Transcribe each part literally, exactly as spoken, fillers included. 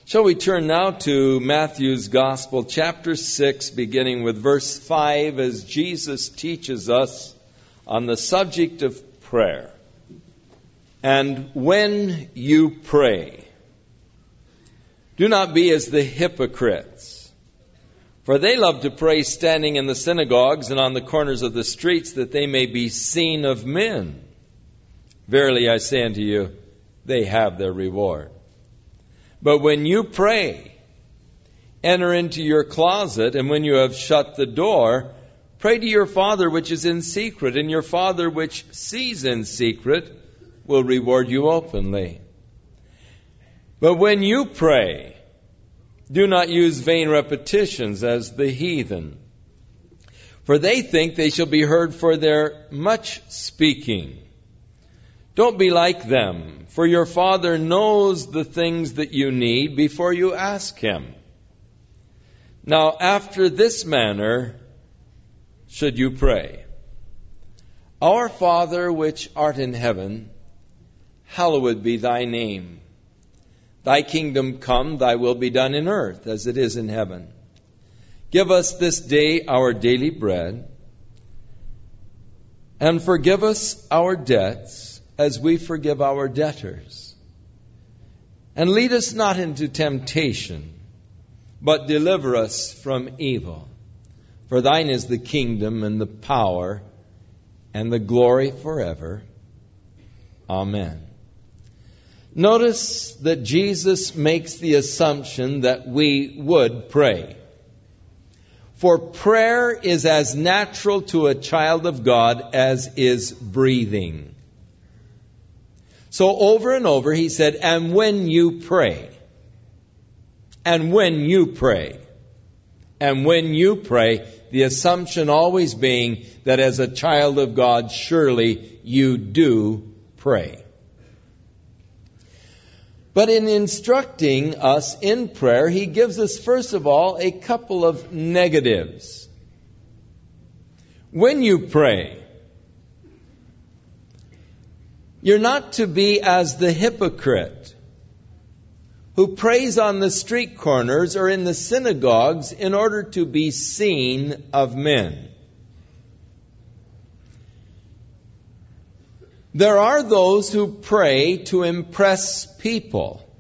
Shall we turn now to Matthew's Gospel, chapter six, beginning with verse five, as Jesus teaches us on the subject of prayer. And when you pray, do not be as the hypocrites, for they love to pray standing in the synagogues and on the corners of the streets, that they may be seen of men. Verily I say unto you, they have their reward. But when you pray, enter into your closet, and when you have shut the door, pray to your Father which is in secret, and your Father which sees in secret will reward you openly. But when you pray, do not use vain repetitions as the heathen, for they think they shall be heard for their much speaking. Don't be like them, for your Father knows the things that you need before you ask Him. Now, after this manner should you pray. Our Father which art in heaven, hallowed be thy name. Thy kingdom come, thy will be done in earth as it is in heaven. Give us this day our daily bread, and forgive us our debts, as we forgive our debtors. And lead us not into temptation, but deliver us from evil. For thine is the kingdom and the power and the glory forever. Amen. Notice that Jesus makes the assumption that we would pray. For prayer is as natural to a child of God as is breathing. So over and over he said, and when you pray, and when you pray, and when you pray, the assumption always being that as a child of God, surely you do pray. But in instructing us in prayer, he gives us, first of all, a couple of negatives. When you pray, you're not to be as the hypocrite who prays on the street corners or in the synagogues in order to be seen of men. There are those who pray to impress people.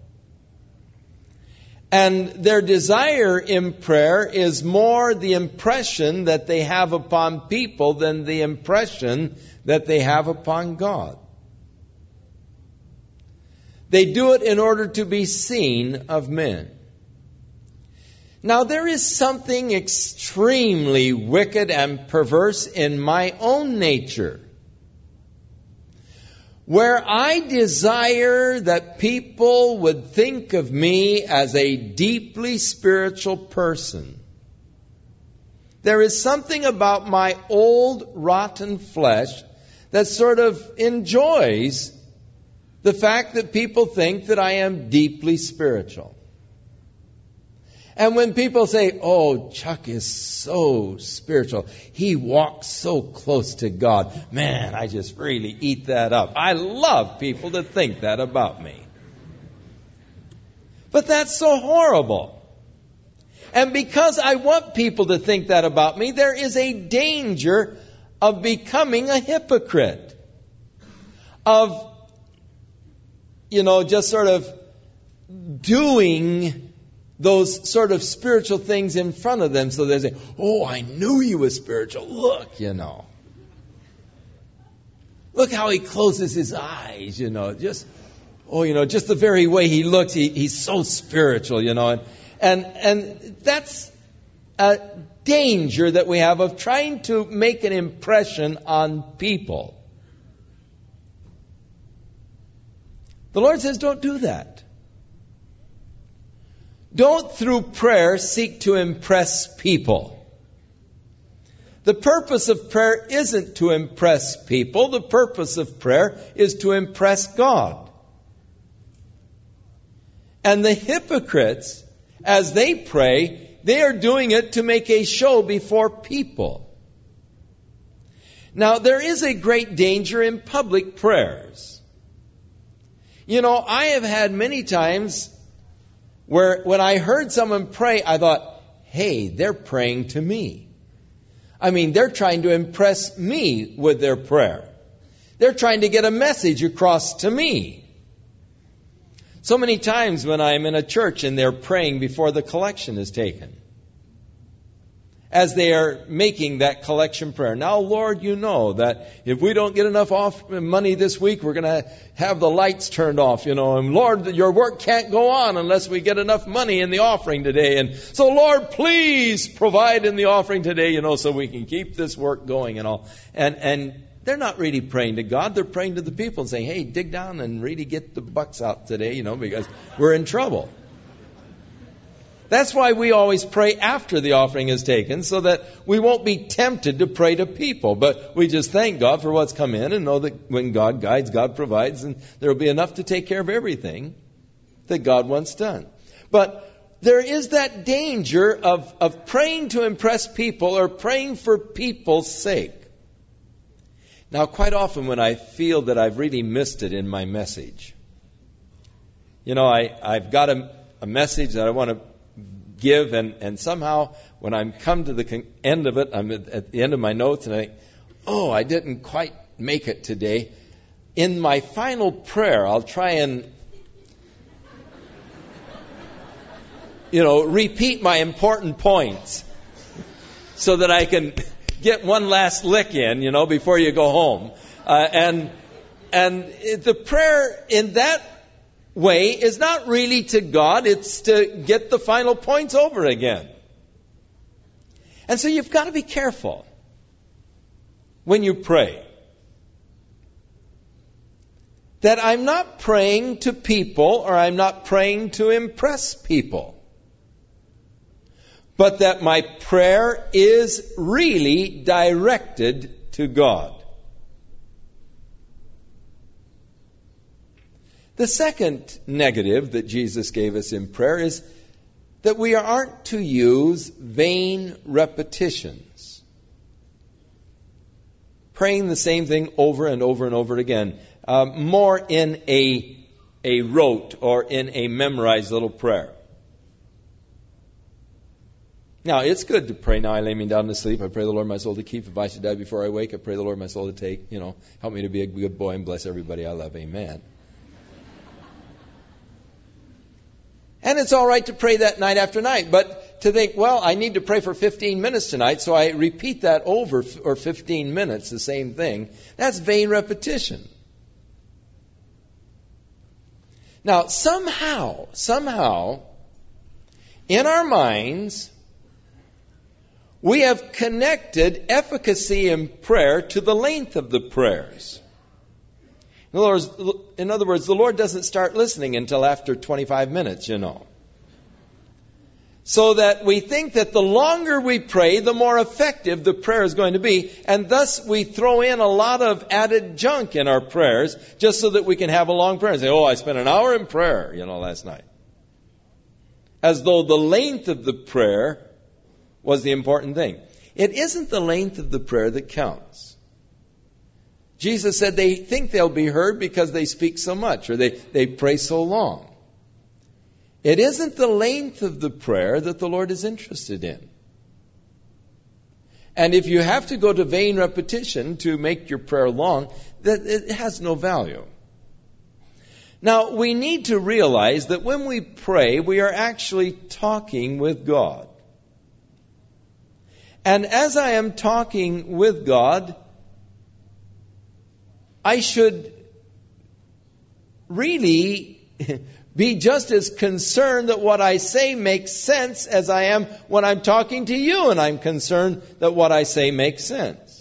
And their desire in prayer is more the impression that they have upon people than the impression that they have upon God. They do it in order to be seen of men. Now, there is something extremely wicked and perverse in my own nature, where I desire that people would think of me as a deeply spiritual person. There is something about my old rotten flesh that sort of enjoys the fact that people think that I am deeply spiritual. And when people say, oh, Chuck is so spiritual, he walks so close to God, man, I just really eat that up. I love people to think that about me. But that's so horrible. And because I want people to think that about me, there is a danger of becoming a hypocrite. Of You know, just sort of doing those sort of spiritual things in front of them so they say, oh, I knew he was spiritual. Look, you know. Look how he closes his eyes, you know. Just, oh, you know, just the very way he looks, he, he's so spiritual, you know. And, and, and that's a danger that we have of trying to make an impression on people. The Lord says, don't do that. Don't, through prayer, seek to impress people. The purpose of prayer isn't to impress people. The purpose of prayer is to impress God. And the hypocrites, as they pray, they are doing it to make a show before people. Now, there is a great danger in public prayers. You know, I have had many times where when I heard someone pray, I thought, hey, they're praying to me. I mean, they're trying to impress me with their prayer. They're trying to get a message across to me. So many times when I'm in a church and they're praying before the collection is taken, as they are making that collection prayer. Now, Lord, you know that if we don't get enough off money this week, we're going to have the lights turned off, you know. And Lord, your work can't go on unless we get enough money in the offering today. And so, Lord, please provide in the offering today, you know, so we can keep this work going and all. And, and they're not really praying to God. They're praying to the people and saying, hey, dig down and really get the bucks out today, you know, because we're in trouble. That's why we always pray after the offering is taken, so that we won't be tempted to pray to people. But we just thank God for what's come in and know that when God guides, God provides, and there will be enough to take care of everything that God wants done. But there is that danger of, of praying to impress people or praying for people's sake. Now, quite often when I feel that I've really missed it in my message, you know, I, I've got a, a message that I want to give, and, and somehow when I'm come to the con- end of it, I'm at, at the end of my notes, and I think, oh, I didn't quite make it today. In my final prayer, I'll try and, you know, repeat my important points so that I can get one last lick in, you know, before you go home. Uh, and and the prayer in that way is not really to God, it's to get the final points over again. And so you've got to be careful when you pray. That I'm not praying to people, or I'm not praying to impress people. But that my prayer is really directed to God. The second negative that Jesus gave us in prayer is that we aren't to use vain repetitions. Praying the same thing over and over and over again. Uh, more in a, a rote or in a memorized little prayer. Now, it's good to pray, now I lay me down to sleep. I pray the Lord my soul to keep. If I should die before I wake, I pray the Lord my soul to take. You know, help me to be a good boy and bless everybody I love. Amen. And it's all right to pray that night after night. But to think, well, I need to pray for fifteen minutes tonight, so I repeat that over, or fifteen minutes, the same thing. That's vain repetition. Now, somehow, somehow, in our minds, we have connected efficacy in prayer to the length of the prayers. In other words, in other words, the Lord doesn't start listening until after twenty-five minutes, you know. So that we think that the longer we pray, the more effective the prayer is going to be. And thus we throw in a lot of added junk in our prayers just so that we can have a long prayer and say, oh, I spent an hour in prayer, you know, last night. As though the length of the prayer was the important thing. It isn't the length of the prayer that counts. Jesus said they think they'll be heard because they speak so much, or they, they pray so long. It isn't the length of the prayer that the Lord is interested in. And if you have to go to vain repetition to make your prayer long, that it has no value. Now, we need to realize that when we pray, we are actually talking with God. And as I am talking with God, I should really be just as concerned that what I say makes sense as I am when I'm talking to you and I'm concerned that what I say makes sense.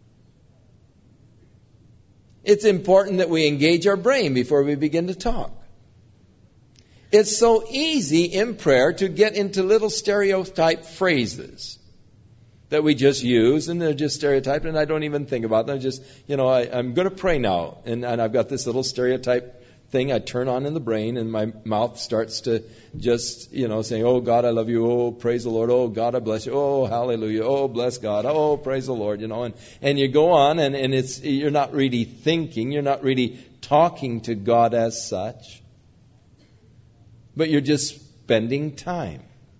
It's important that we engage our brain before we begin to talk. It's so easy in prayer to get into little stereotype phrases that we just use, and they're just stereotyped, and I don't even think about them. I just, you know, I, I'm going to pray now, and, and I've got this little stereotype thing I turn on in the brain, and my mouth starts to just, you know, saying, oh, God, I love you. Oh, praise the Lord. Oh, God, I bless you. Oh, hallelujah. Oh, bless God. Oh, praise the Lord. You know, and, and you go on, and, and it's you're not really thinking. You're not really talking to God as such. But you're just spending time.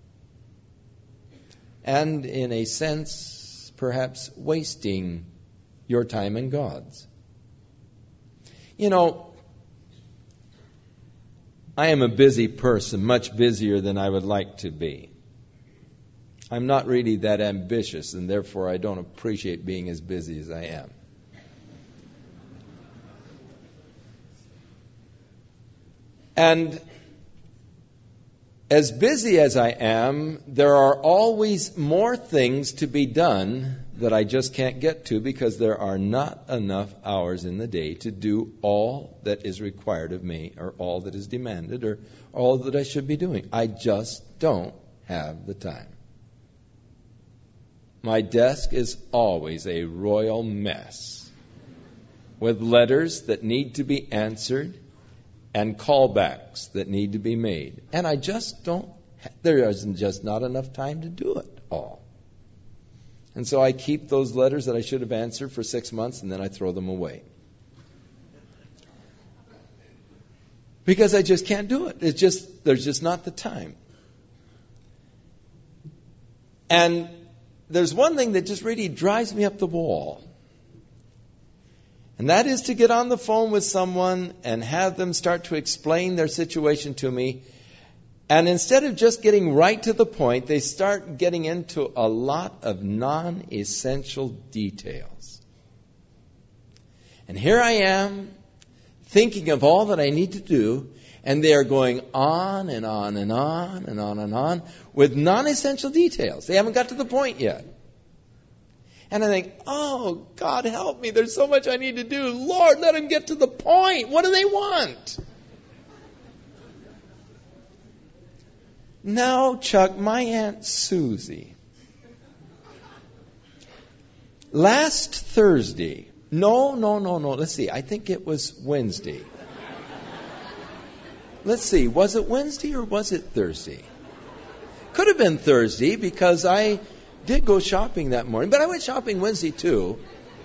And in a sense, perhaps wasting your time and God's. You know, I am a busy person, much busier than I would like to be. I'm not really that ambitious, and therefore I don't appreciate being as busy as I am. And as busy as I am, there are always more things to be done that I just can't get to because there are not enough hours in the day to do all that is required of me or all that is demanded or all that I should be doing. I just don't have the time. My desk is always a royal mess with letters that need to be answered and callbacks that need to be made. And I just don't, there isn't just not enough time to do it all. And so I keep those letters that I should have answered for six months and then I throw them away. Because I just can't do it. It's just, there's just not the time. And there's one thing that just really drives me up the wall. And that is to get on the phone with someone and have them start to explain their situation to me. And instead of just getting right to the point, they start getting into a lot of non-essential details. And here I am, thinking of all that I need to do, and they are going on and on and on and on and on with non-essential details. They haven't got to the point yet. And I think, oh, God help me, there's so much I need to do. Lord, let them get to the point. What do they want? Now, Chuck, my Aunt Susie, last Thursday, no, no, no, no, let's see, I think it was Wednesday. Let's see, was it Wednesday or was it Thursday? Could have been Thursday because I did go shopping that morning, but I went shopping Wednesday too.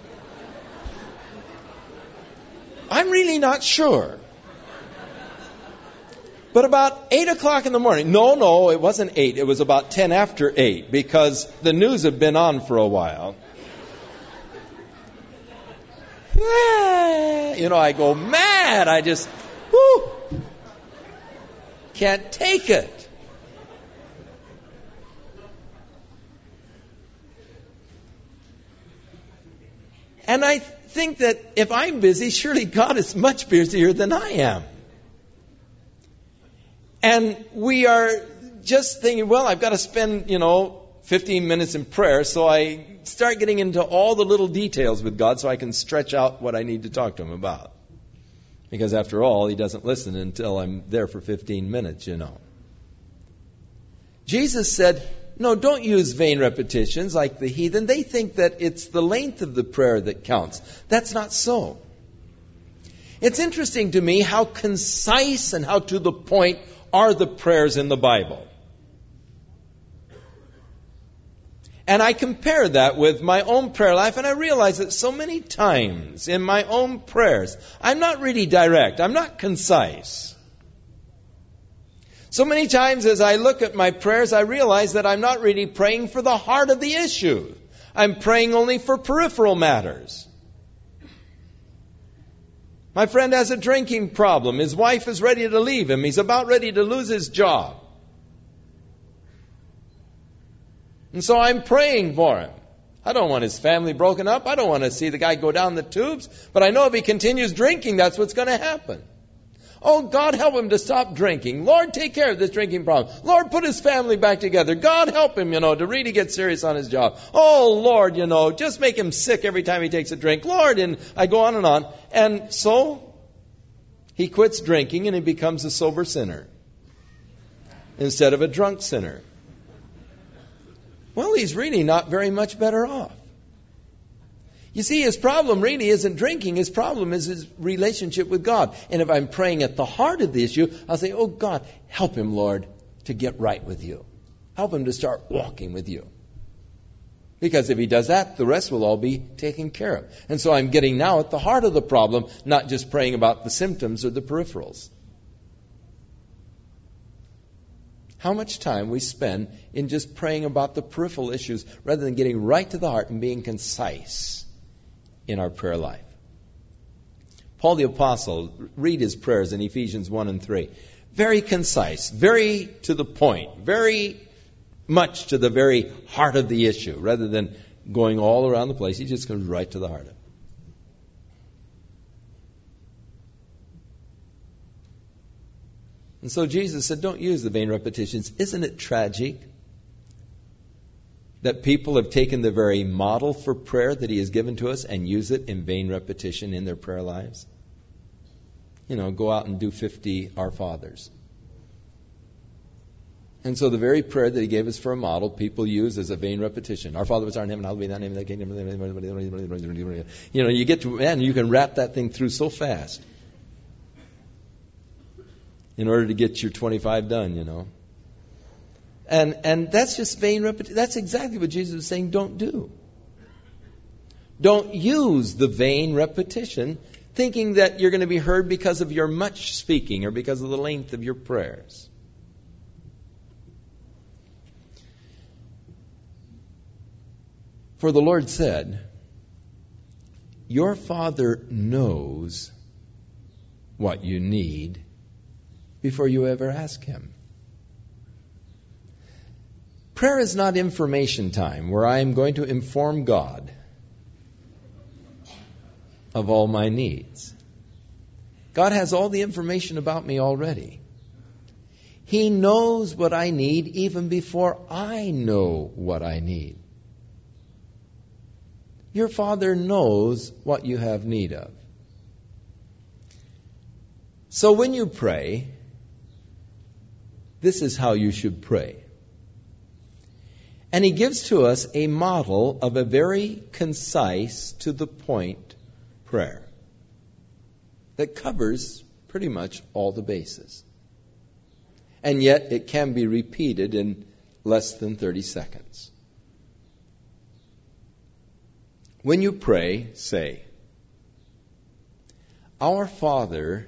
I'm really not sure. But about eight o'clock in the morning, no, no, it wasn't eight, it was about ten after eight because the news had been on for a while. You know, I go mad, I just, whoo, can't take it. And I think that if I'm busy, surely God is much busier than I am. And we are just thinking, well, I've got to spend, you know, fifteen minutes in prayer. So I start getting into all the little details with God so I can stretch out what I need to talk to Him about. Because after all, He doesn't listen until I'm there for fifteen minutes, you know. Jesus said, no, don't use vain repetitions like the heathen. They think that it's the length of the prayer that counts. That's not so. It's interesting to me how concise and how to the point are the prayers in the Bible. And I compare that with my own prayer life, and I realize that so many times in my own prayers, I'm not really direct. I'm not concise. So many times as I look at my prayers, I realize that I'm not really praying for the heart of the issue. I'm praying only for peripheral matters. My friend has a drinking problem. His wife is ready to leave him. He's about ready to lose his job. And so I'm praying for him. I don't want his family broken up. I don't want to see the guy go down the tubes. But I know if he continues drinking, that's what's going to happen. Oh, God, help him to stop drinking. Lord, take care of this drinking problem. Lord, put his family back together. God, help him, you know, to really get serious on his job. Oh, Lord, you know, just make him sick every time he takes a drink. Lord, and I go on and on. And so he quits drinking and he becomes a sober sinner instead of a drunk sinner. Well, he's really not very much better off. You see, his problem really isn't drinking. His problem is his relationship with God. And if I'm praying at the heart of the issue, I'll say, oh God, help him, Lord, to get right with you. Help him to start walking with you. Because if he does that, the rest will all be taken care of. And so I'm getting now at the heart of the problem, not just praying about the symptoms or the peripherals. how much time we spend in just praying about the peripheral issues rather than getting right to the heart and being concise in our prayer life. Paul the Apostle, read his prayers in Ephesians one and three. Very concise, very to the point, very much to the very heart of the issue. Rather than going all around the place, he just goes right to the heart of it. And so Jesus said, don't use the vain repetitions. Isn't it tragic that people have taken the very model for prayer that he has given to us and use it in vain repetition in their prayer lives? You know, go out and do fifty Our Fathers. And so the very prayer that he gave us for a model, people use as a vain repetition. Our Father which art in heaven, hallowed be thy name, thy kingdom. You know, you get to, man, you can wrap that thing through so fast in order to get your twenty-five done, you know. And and that's just vain repetition. That's exactly what Jesus was saying, don't do. Don't use the vain repetition, thinking that you're going to be heard because of your much speaking or because of the length of your prayers. For the Lord said, your Father knows what you need before you ever ask Him. Prayer is not information time where I am going to inform God of all my needs. God has all the information about me already. He knows what I need even before I know what I need. Your Father knows what you have need of. So when you pray, this is how you should pray. And He gives to us a model of a very concise, to the point prayer that covers pretty much all the bases. And yet it can be repeated in less than thirty seconds. When you pray, say, Our Father,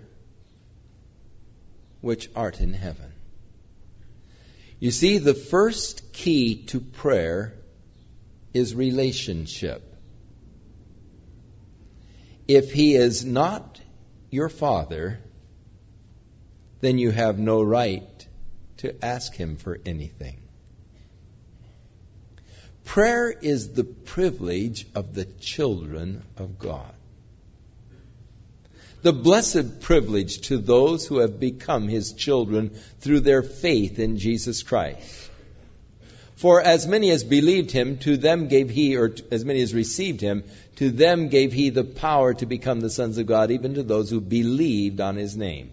which art in heaven. You see, the first key to prayer is relationship. If He is not your Father, then you have no right to ask Him for anything. Prayer is the privilege of the children of God. The blessed privilege to those who have become His children through their faith in Jesus Christ. For as many as believed Him, to them gave He, or as many as received Him, to them gave He the power to become the sons of God, even to those who believed on His name.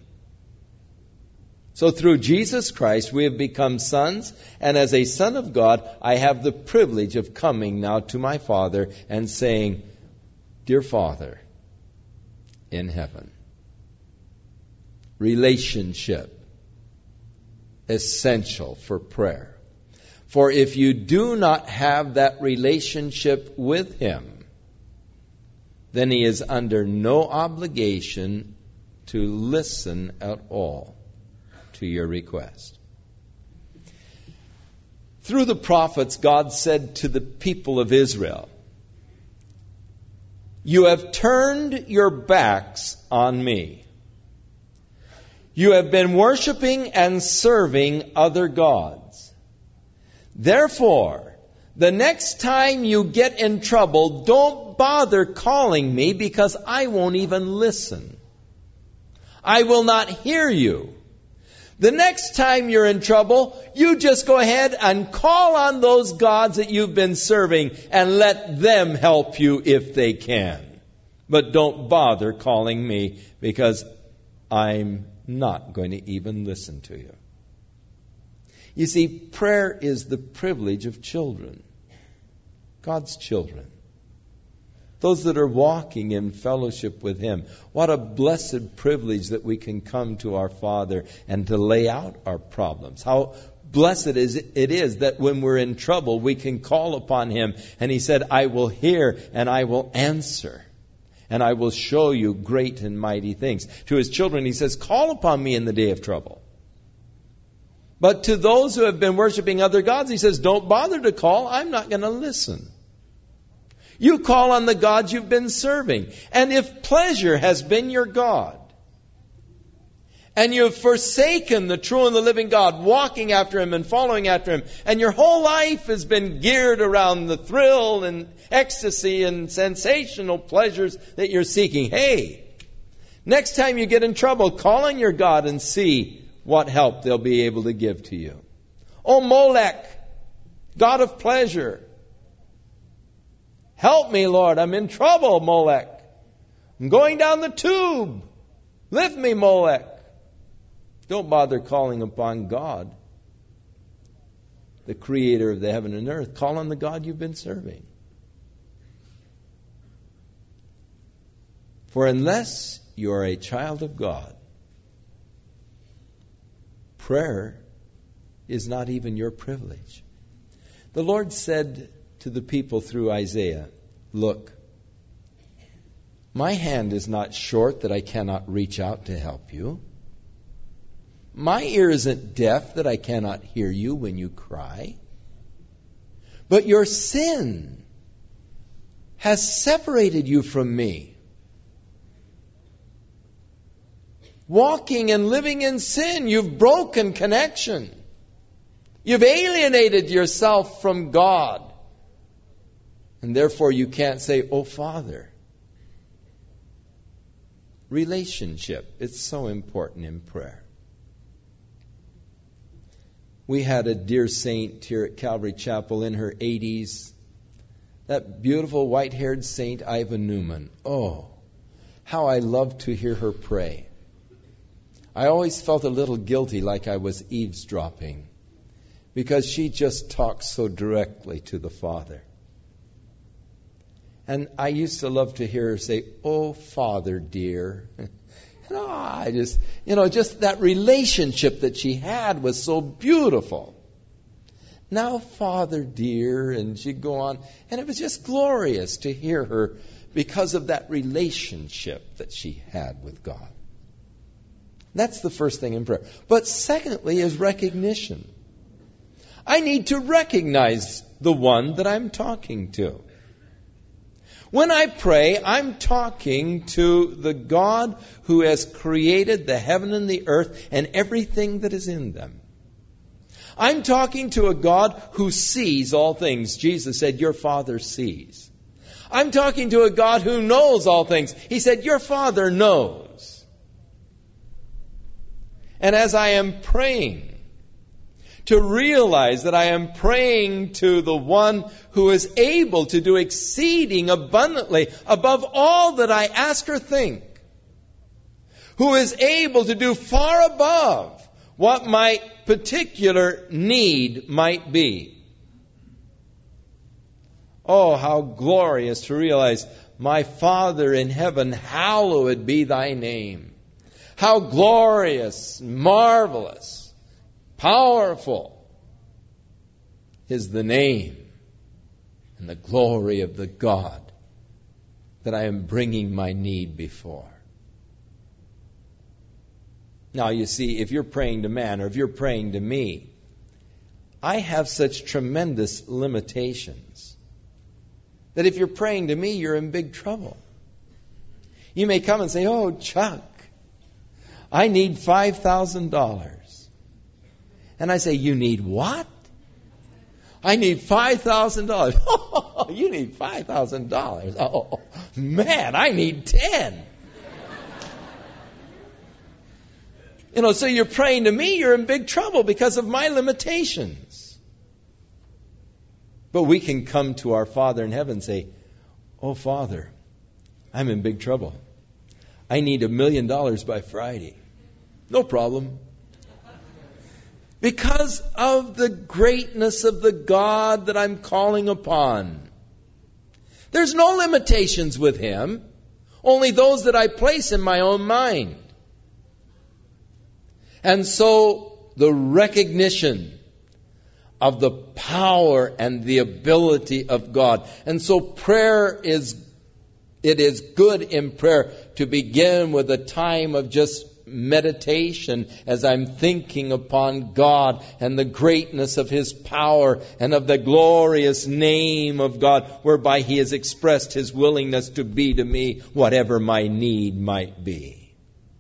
So through Jesus Christ we have become sons, and as a son of God, I have the privilege of coming now to my Father and saying, Dear Father in heaven. Relationship, essential for prayer. For if you do not have that relationship with Him, then He is under no obligation to listen at all to your request. Through the prophets, God said to the people of Israel, You have turned your backs on me. You have been worshiping and serving other gods. Therefore, the next time you get in trouble, don't bother calling me because I won't even listen. I will not hear you. The next time you're in trouble, you just go ahead and call on those gods that you've been serving and let them help you if they can. But don't bother calling me because I'm not going to even listen to you. You see, prayer is the privilege of children, God's children. Those that are walking in fellowship with Him. What a blessed privilege that we can come to our Father and to lay out our problems. How blessed is it is that when we're in trouble, we can call upon Him. And He said, I will hear and I will answer. And I will show you great and mighty things. To His children, He says, call upon me in the day of trouble. But to those who have been worshiping other gods, he says, don't bother to call. I'm not going to listen. You call on the God you've been serving. And if pleasure has been your God, and you've forsaken the true and the living God, walking after Him and following after Him, and your whole life has been geared around the thrill and ecstasy and sensational pleasures that you're seeking, hey, next time you get in trouble, call on your God and see what help they'll be able to give to you. Oh, Molech, God of pleasure, help me, Lord. I'm in trouble, Molech. I'm going down the tube. Lift me, Molech. Don't bother calling upon God, the creator of the heaven and earth. Call on the God you've been serving. For unless you are a child of God, prayer is not even your privilege. The Lord said to the people through Isaiah, look, my hand is not short that I cannot reach out to help you. My ear isn't deaf that I cannot hear you when you cry. But your sin has separated you from me. Walking and living in sin, you've broken connection. You've alienated yourself from God. And therefore you can't say, oh, Father. Relationship, it's so important in prayer. We had a dear saint here at Calvary Chapel in her eighties. That beautiful white-haired Saint Iva Newman. Oh, how I loved to hear her pray. I always felt a little guilty, like I was eavesdropping, because she just talked so directly to the Father. And I used to love to hear her say, oh, Father dear. And oh, I just, you know, just that relationship that she had was so beautiful. Now, Father dear, and she'd go on. And it was just glorious to hear her because of that relationship that she had with God. That's the first thing in prayer. But secondly is recognition. I need to recognize the one that I'm talking to. When I pray, I'm talking to the God who has created the heaven and the earth and everything that is in them. I'm talking to a God who sees all things. Jesus said, your Father sees. I'm talking to a God who knows all things. He said, your Father knows. And as I am praying, to realize that I am praying to the one who is able to do exceeding abundantly above all that I ask or think, who is able to do far above what my particular need might be. Oh, how glorious to realize, my Father in heaven, hallowed be thy name. How glorious, marvelous, powerful is the name and the glory of the God that I am bringing my need before. Now, you see, if you're praying to man or if you're praying to me, I have such tremendous limitations that if you're praying to me, you're in big trouble. You may come and say, oh, Chuck, I need five thousand dollars. And I say, you need what? I need five thousand dollars. Oh, you need five thousand dollars. Oh, man, I need ten. You know, so you're praying to me, you're in big trouble because of my limitations. But we can come to our Father in heaven and say, oh, Father, I'm in big trouble. I need a million dollars by Friday. No problem. Because of the greatness of the God that I'm calling upon. There's no limitations with Him, only those that I place in my own mind. And so the recognition of the power and the ability of God. And so prayer is, it is good in prayer to begin with a time of just meditation, as I'm thinking upon God and the greatness of His power and of the glorious name of God, whereby He has expressed His willingness to be to me whatever my need might be.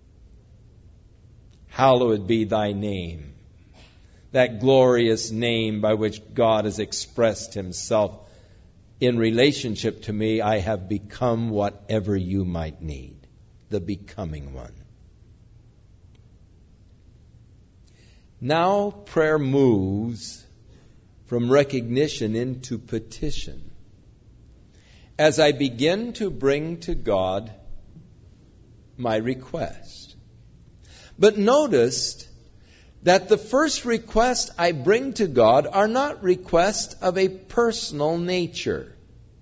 Hallowed be thy name. That glorious name by which God has expressed Himself in relationship to me. I have become whatever you might need. The becoming one. Now prayer moves from recognition into petition. As I begin to bring to God my request. But notice that the first request I bring to God are not requests of a personal nature.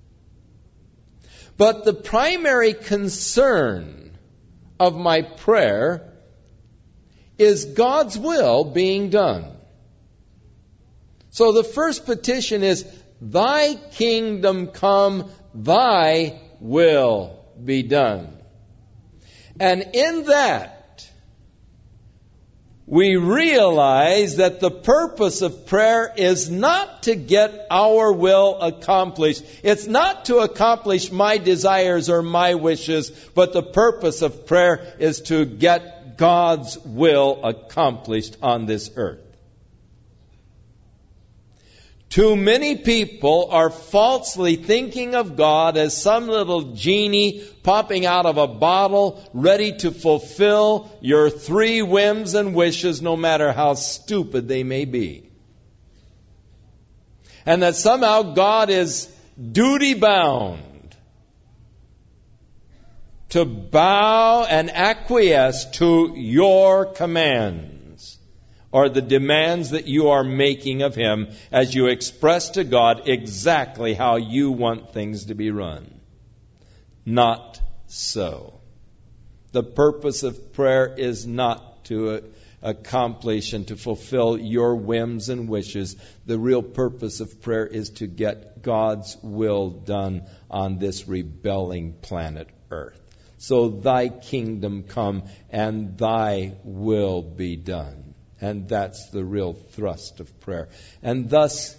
But the primary concern of my prayer is God's will being done. So the first petition is, thy kingdom come, thy will be done. And in that, we realize that the purpose of prayer is not to get our will accomplished. It's not to accomplish my desires or my wishes, but the purpose of prayer is to get God's will accomplished on this earth. Too many people are falsely thinking of God as some little genie popping out of a bottle, ready to fulfill your three whims and wishes, no matter how stupid they may be. And that somehow God is duty-bound to bow and acquiesce to your commands, or the demands that you are making of Him as you express to God exactly how you want things to be run. Not so. The purpose of prayer is not to accomplish and to fulfill your whims and wishes. The real purpose of prayer is to get God's will done on this rebelling planet Earth. So thy kingdom come and thy will be done. And that's the real thrust of prayer. And thus,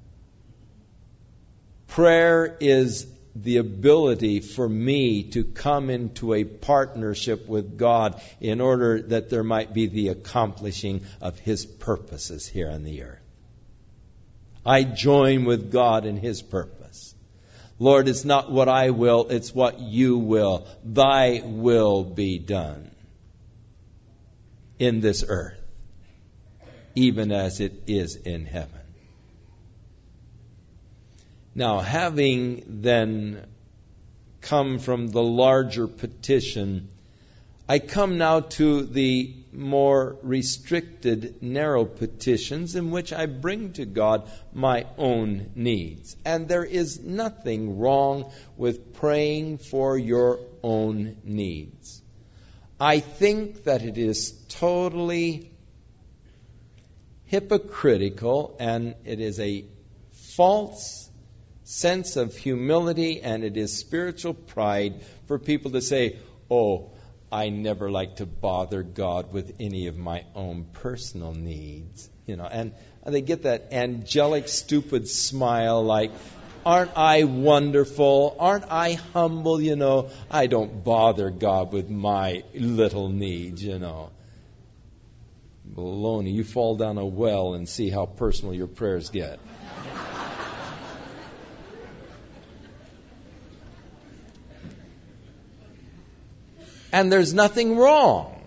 prayer is the ability for me to come into a partnership with God in order that there might be the accomplishing of His purposes here on the earth. I join with God in His purpose. Lord, it's not what I will, it's what you will. Thy will be done in this earth, even as it is in heaven. Now, having then come from the larger petition, I come now to the more restricted, narrow petitions in which I bring to God my own needs. And there is nothing wrong with praying for your own needs. I think that it is totally hypocritical, and it is a false sense of humility, and it is spiritual pride for people to say, oh, I never like to bother God with any of my own personal needs. You know, and they get that angelic, stupid smile like, aren't I wonderful? Aren't I humble? You know, I don't bother God with my little needs, you know. Baloney, you fall down a well and see how personal your prayers get. And there's nothing wrong.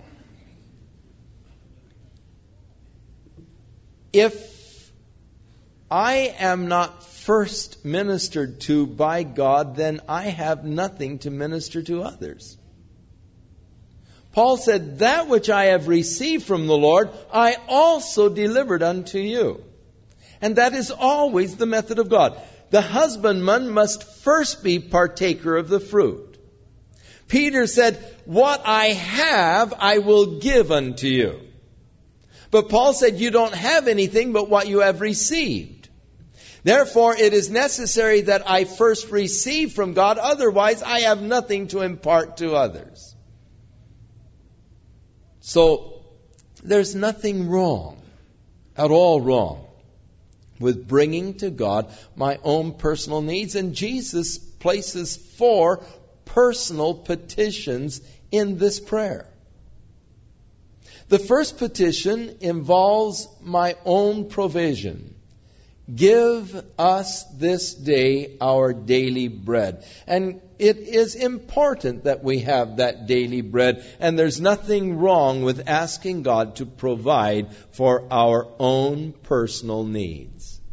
If I am not first ministered to by God, then I have nothing to minister to others. Paul said, that which I have received from the Lord, I also delivered unto you. And that is always the method of God. The husbandman must first be partaker of the fruit. Peter said, what I have, I will give unto you. But Paul said, you don't have anything but what you have received. Therefore, it is necessary that I first receive from God. Otherwise, I have nothing to impart to others. So there's nothing wrong, at all wrong, with bringing to God my own personal needs. And Jesus places four personal petitions in this prayer. The first petition involves my own provision. Give us this day our daily bread. And it is important that we have that daily bread. And there's nothing wrong with asking God to provide for our own personal needs.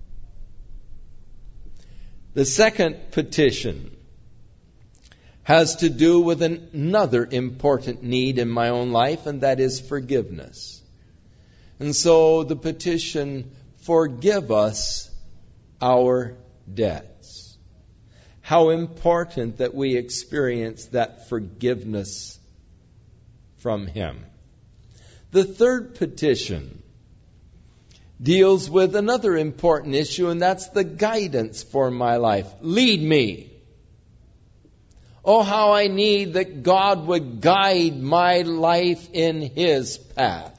The second petition has to do with another important need in my own life, and that is forgiveness. And so the petition, forgive us our debts. How important that we experience that forgiveness from Him. The third petition deals with another important issue, and that's the guidance for my life. Lead me. Oh, how I need that God would guide my life in His path.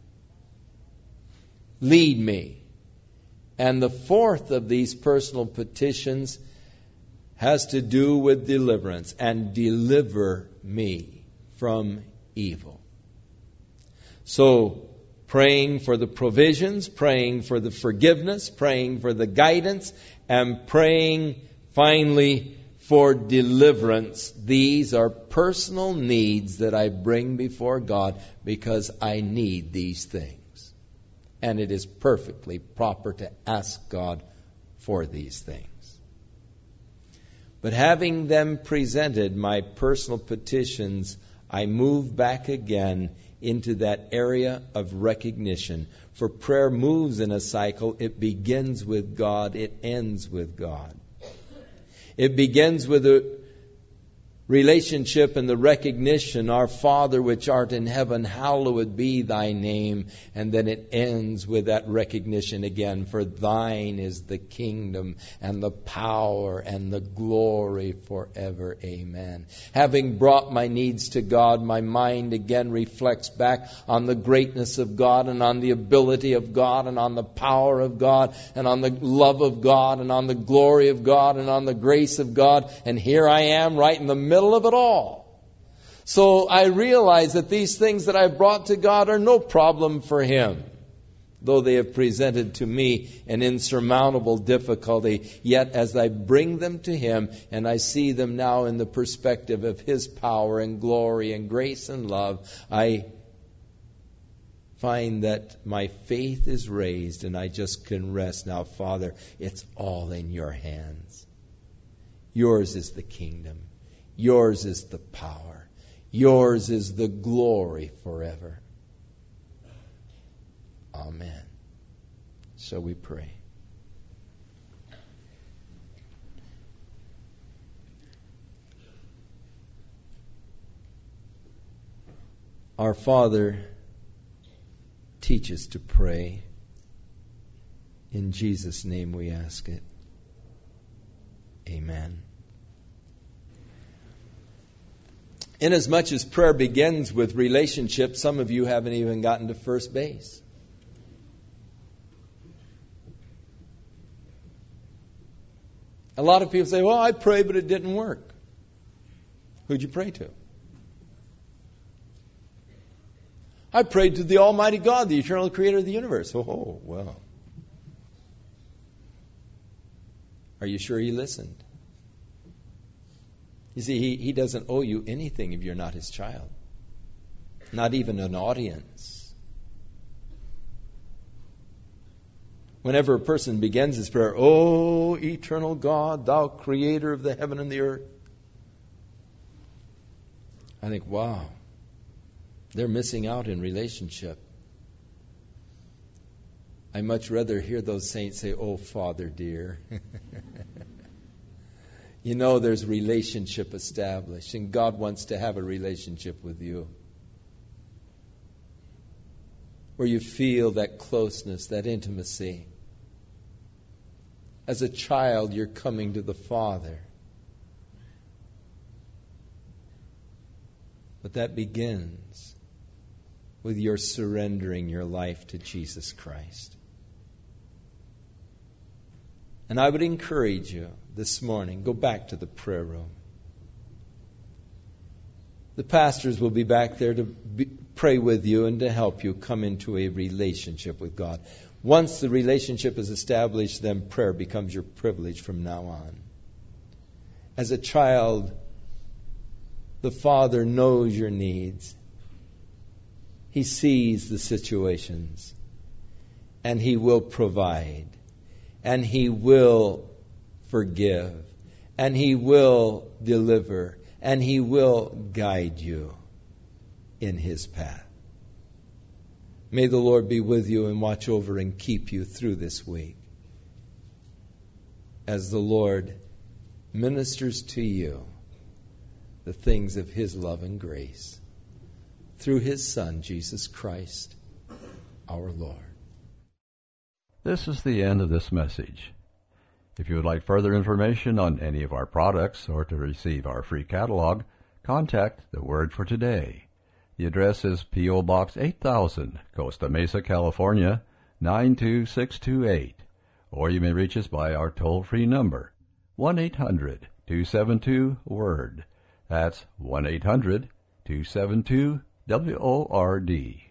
Lead me. And the fourth of these personal petitions has to do with deliverance. And deliver me from evil. So, praying for the provisions, praying for the forgiveness, praying for the guidance, and praying finally for deliverance. These are personal needs that I bring before God because I need these things. And it is perfectly proper to ask God for these things. But having them presented, my personal petitions, I move back again into that area of recognition. For prayer moves in a cycle. It begins with God. It ends with God. It begins with a relationship and the recognition, our Father which art in heaven, hallowed be thy name. And then it ends with that recognition again. For thine is the kingdom and the power and the glory forever. Amen. Having brought my needs to God, my mind again reflects back on the greatness of God and on the ability of God and on the power of God and on the love of God and on the glory of God and on the grace of God. And here I am right in the middle of it all. So I realize that these things that I've brought to God are no problem for Him. Though they have presented to me an insurmountable difficulty, yet as I bring them to Him and I see them now in the perspective of His power and glory and grace and love, I find that my faith is raised and I just can rest. Now, Father, it's all in your hands. Yours is the kingdom. Yours is the power. Yours is the glory forever. Amen. So we pray. Our Father, teach us to pray. In Jesus' name we ask it. Amen. Inasmuch as prayer begins with relationship, some of you haven't even gotten to first base. A lot of people say, well, I prayed, but it didn't work. Who'd you pray to? I prayed to the Almighty God, the eternal creator of the universe. Oh, well. Are you sure He listened? You see, he, he doesn't owe you anything if you're not His child. Not even an audience. Whenever a person begins his prayer, O eternal God, thou creator of the heaven and the earth, I think, wow, they're missing out in relationship. I much rather hear those saints say, oh, Father dear. You know there's relationship established, and God wants to have a relationship with you. Where you feel that closeness, that intimacy. As a child, you're coming to the Father. But that begins with your surrendering your life to Jesus Christ. And I would encourage you this morning, go back to the prayer room. The pastors will be back there to be, pray with you and to help you come into a relationship with God. Once the relationship is established, then prayer becomes your privilege from now on. As a child, the Father knows your needs. He sees the situations, and He will provide, and He will forgive, and He will deliver, and He will guide you in His path. May the Lord be with you and watch over and keep you through this week as the Lord ministers to you the things of His love and grace through His Son, Jesus Christ, our Lord. This is the end of this message. If you would like further information on any of our products or to receive our free catalog, contact The Word for Today. The address is P O. Box eight thousand, Costa Mesa, California, nine two six two eight. Or you may reach us by our toll-free number, one eight hundred two seven two WORD. That's one eight hundred two seven two W O R D.